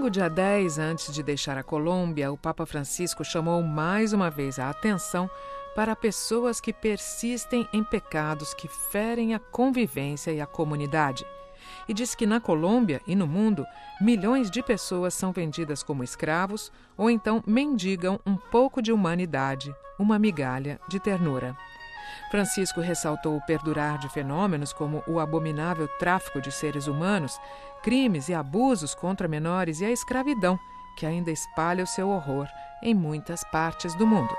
domingo, dia 10, antes de deixar a Colômbia, o Papa Francisco chamou mais uma vez a atenção para pessoas que persistem em pecados que ferem a convivência e a comunidade. E diz que na Colômbia e no mundo, milhões de pessoas são vendidas como escravos ou então mendigam um pouco de humanidade, uma migalha de ternura. Francisco ressaltou o perdurar de fenômenos como o abominável tráfico de seres humanos, crimes e abusos contra menores e a escravidão, que ainda espalha o seu horror em muitas partes do mundo.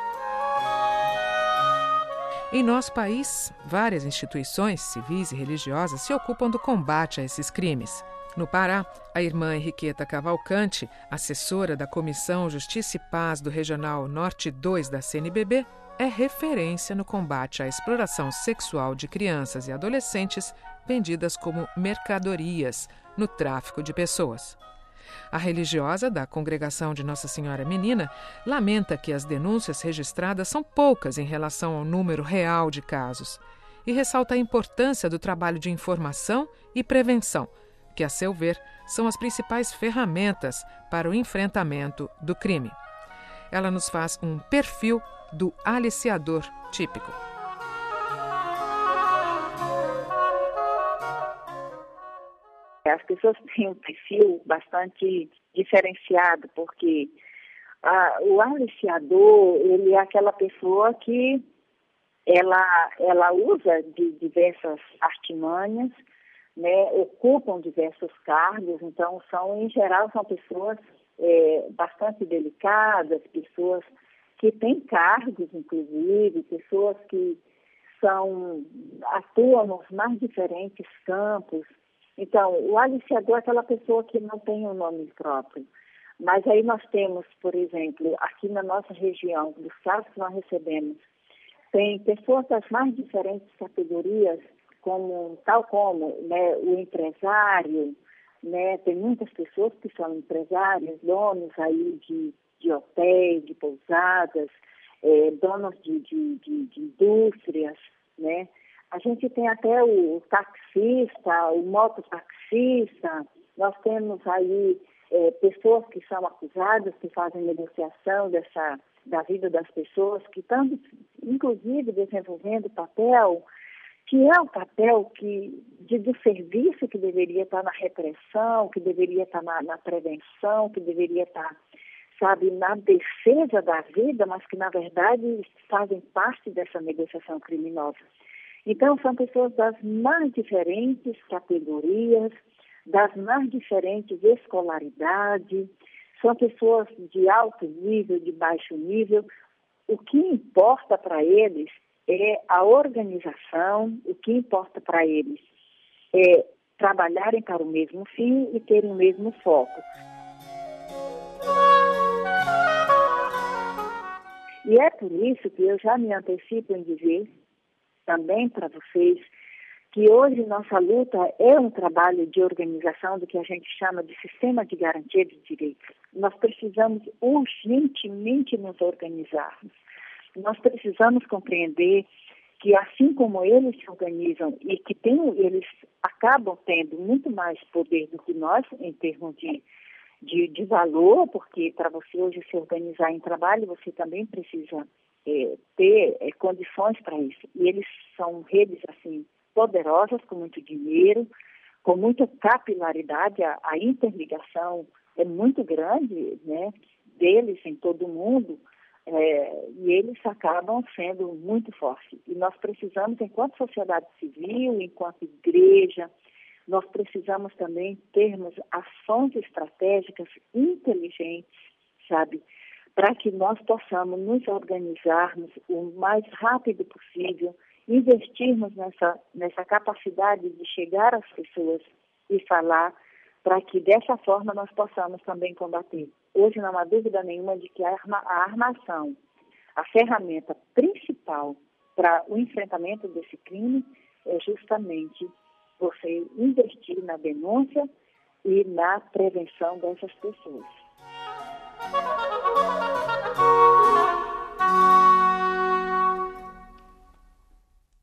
Em nosso país, várias instituições civis e religiosas se ocupam do combate a esses crimes. No Pará, a irmã Henriqueta Cavalcante, assessora da Comissão Justiça e Paz do Regional Norte 2 da CNBB, é referência no combate à exploração sexual de crianças e adolescentes vendidas como mercadorias no tráfico de pessoas. A religiosa da Congregação de Nossa Senhora Menina lamenta que as denúncias registradas são poucas em relação ao número real de casos e ressalta a importância do trabalho de informação e prevenção, que, a seu ver, são as principais ferramentas para o enfrentamento do crime. Ela nos faz um perfil do aliciador típico. As pessoas têm um perfil bastante diferenciado, porque o aliciador, ele é aquela pessoa que ela usa de diversas artimanhas, né, ocupam diversos cargos, então em geral, são pessoas bastante delicadas, pessoas que têm cargos, inclusive, pessoas que atuam nos mais diferentes campos. Então, o aliciador é aquela pessoa que não tem um nome próprio. Mas aí nós temos, por exemplo, aqui na nossa região, dos casos que nós recebemos, tem pessoas das mais diferentes categorias, tal como, né, o empresário, né, tem muitas pessoas que são empresários, donos aí de hotéis, de pousadas, donos de indústrias, né? A gente tem até o taxista, o mototaxista, nós temos aí pessoas que são acusadas, que fazem negociação da vida das pessoas, que estão, inclusive, desenvolvendo papel, que é o papel do serviço que deveria estar na repressão, que deveria estar na prevenção, que deveria estar, na defesa da vida, mas que, na verdade, fazem parte dessa negociação criminosa. Então, são pessoas das mais diferentes categorias, das mais diferentes escolaridades, são pessoas de alto nível, de baixo nível. O que importa para eles é a organização, o que importa para eles é trabalharem para o mesmo fim e terem o mesmo foco. E é por isso que eu já me antecipo em dizer também para vocês que hoje nossa luta é um trabalho de organização do que a gente chama de sistema de garantia de direitos. Nós precisamos urgentemente nos organizarmos. Nós precisamos compreender que, assim como eles se organizam e que eles acabam tendo muito mais poder do que nós em termos de valor, porque para você hoje se organizar em trabalho, você também precisa ter condições para isso. E eles são redes assim poderosas, com muito dinheiro, com muita capilaridade, a interligação é muito grande, né, deles em todo o mundo, e eles acabam sendo muito fortes. E nós precisamos, enquanto sociedade civil, enquanto igreja, nós precisamos também termos ações estratégicas inteligentes, para que nós possamos nos organizarmos o mais rápido possível, investirmos nessa capacidade de chegar às pessoas e falar, para que dessa forma nós possamos também combater. Hoje não há dúvida nenhuma de que a armação, a ferramenta principal para o enfrentamento desse crime é justamente você investir na denúncia e na prevenção dessas pessoas.